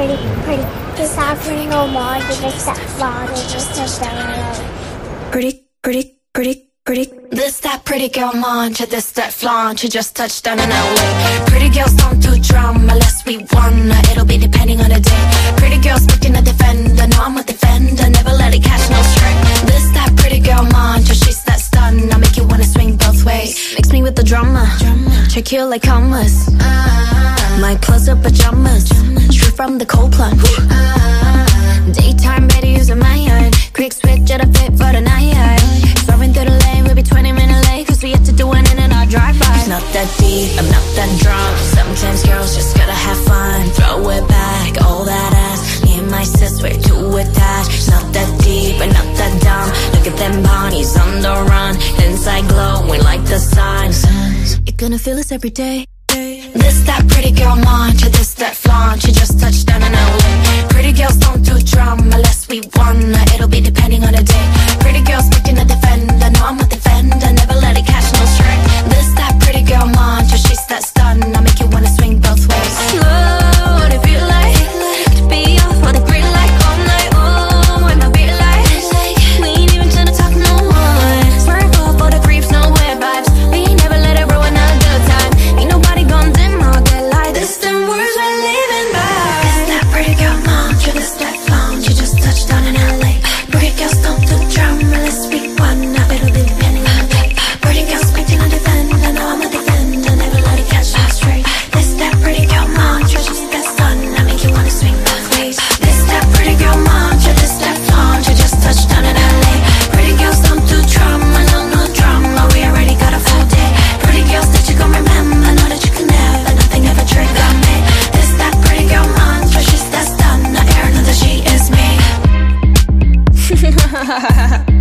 pretty, pretty. Just offering no more, you just that flawed, you just touched down and out. Pretty, pretty, pretty, pretty. This that pretty girl mantra, this that flaunt, you just touched down in LA. Pretty girls don't do drama unless we wanna, it'll be depending on the day. Pretty girls picking a defender, no I'm a defender, never let it catch no string. This that pretty girl mantra, she's that stun, I make you wanna swing both ways. Mix me with the drama, check you like commas. My clothes are pajamas, straight from the cold plunge. Daytime better using my yard, quick switch at a fit for the night. Swerving through the lane, we'll be 20 minutes late, cause we have to do an in and out drive-by. It's not that deep, I'm not that drunk. Sometimes girls just gotta have fun. Throw it back, all that ass. Me and my sis, we're too attached. It's not that deep, but not that dumb. Look at them bodies on the run. Inside glowing like the sun. You're gonna feel this every day. This that pretty girl mantra, this that flaunt, you just touched down in LA. Pretty girls don't do drama unless we wanna, it'll be depending on the day. Pretty girls picking a defender, no I'm a defender, never let it catch no string. This that pretty girl mantra, she's that stun, I make you wanna swing both ways. Oh, what it feel like to be off on the green light all night. Oh, when I feel like we ain't even tryna talk no one. Swerve off all the creeps, no weird vibes. We ain't never let it ruin our good time. Ain't nobody gon' dim all that light. This them words we're living by. This that pretty girl mantra, this that flaunt, you just touched down in LA. Pretty girls don't do drama unless we wanna, it'll be depending on the day. Pretty girls picking a defender, no I'm a defender, never let it catch us straight. This that pretty girl mantra, she's that stun, I make you wanna swing both ways. This that pretty girl mantra, this that flaunt, you just touched down in LA. Pretty girls don't do drama, no drama, we already got a full day. Pretty girls that you gon' remember, know that you can never, nothing ever trigger me. This that pretty girl mantra, she's that stun, I air know that she is me.